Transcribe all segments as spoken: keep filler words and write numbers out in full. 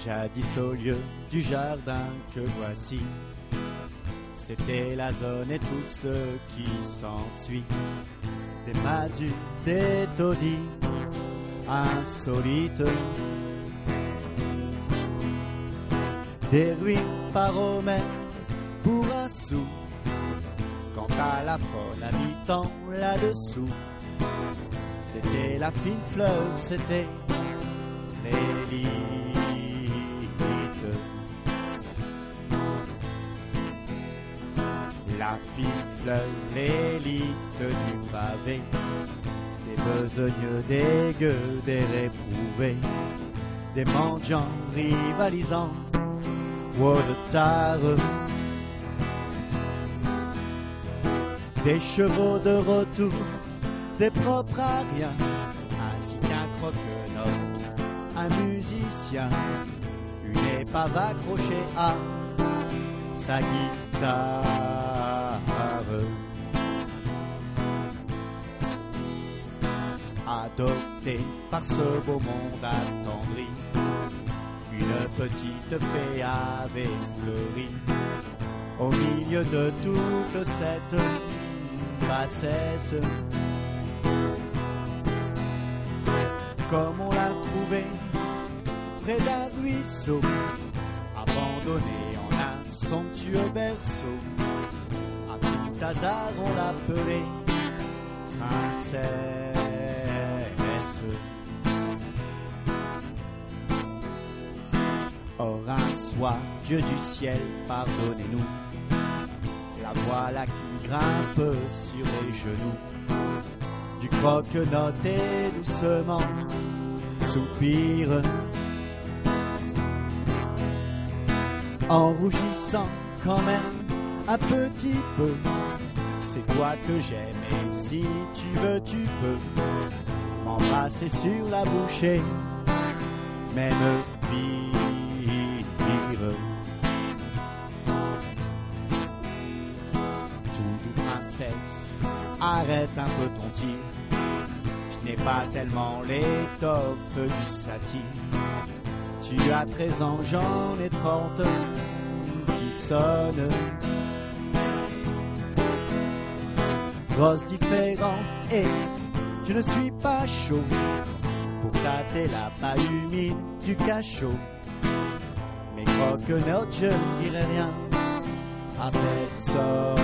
Jadis au lieu du jardin que voici, c'était la zone et tout ce qui s'ensuit. Des madus, des taudis, insolites, des ruines paromètres pour un sou. Quant à la faune habitant là-dessous, c'était la fine fleur, c'était l'élite. La fine fleur, l'élite du pavé, des besogneux, des gueux, des réprouvés, des mendiants rivalisants, ou de tard, des chevaux de retour, des propres à rien, ainsi qu'un croque-noc, un musicien, une épave accrochée à sa guitare. Adopté par ce beau monde attendri, une petite fée avait fleuri au milieu de toute cette bassesse. Comme on l'a trouvée près d'un ruisseau, abandonnée en un somptueux berceau, à tout hasard on l'appelait princesse. Or un soir, Dieu du ciel, pardonnez-nous, la voilà qui grimpe sur les genoux du croque-note et doucement soupire, en rougissant quand même un petit peu. C'est toi que j'aime et si tu veux tu peux m'embrasser sur la bouche et même vivre. Toute princesse, arrête un peu ton tir, je n'ai pas tellement l'étoffe du satyre. Tu as treize ans, j'en ai trente qui sonnent. Grosse différence et je ne suis pas chaud pour tâter la paille humide du cachot. Mes croque-notes, je ne dirai rien à personne.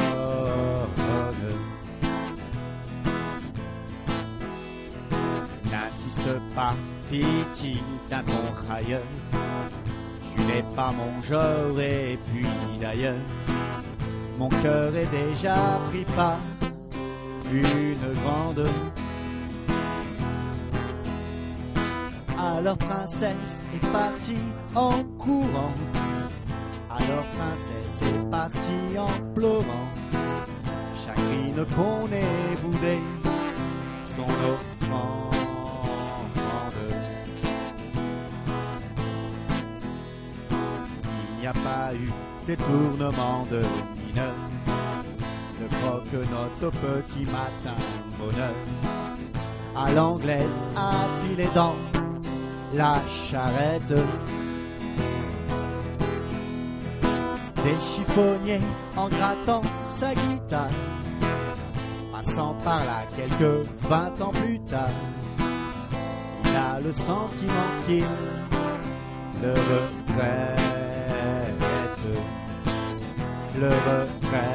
N'insiste pas, fit-il d'un ton railleur, tu n'es pas mon genre et puis d'ailleurs mon cœur est déjà pris par une grande. Alors princesse est partie en courant, alors princesse est partie en pleurant, chagrine qu'on ait boudé son offrande. Il n'y a pas eu détournement de mineur, de croque-note au petit matin bonheur, à l'anglaise affilée dans la charrette, des chiffonniers en grattant sa guitare, passant par là quelques vingt ans plus tard, il a le sentiment qu'il le regrette, le regrette.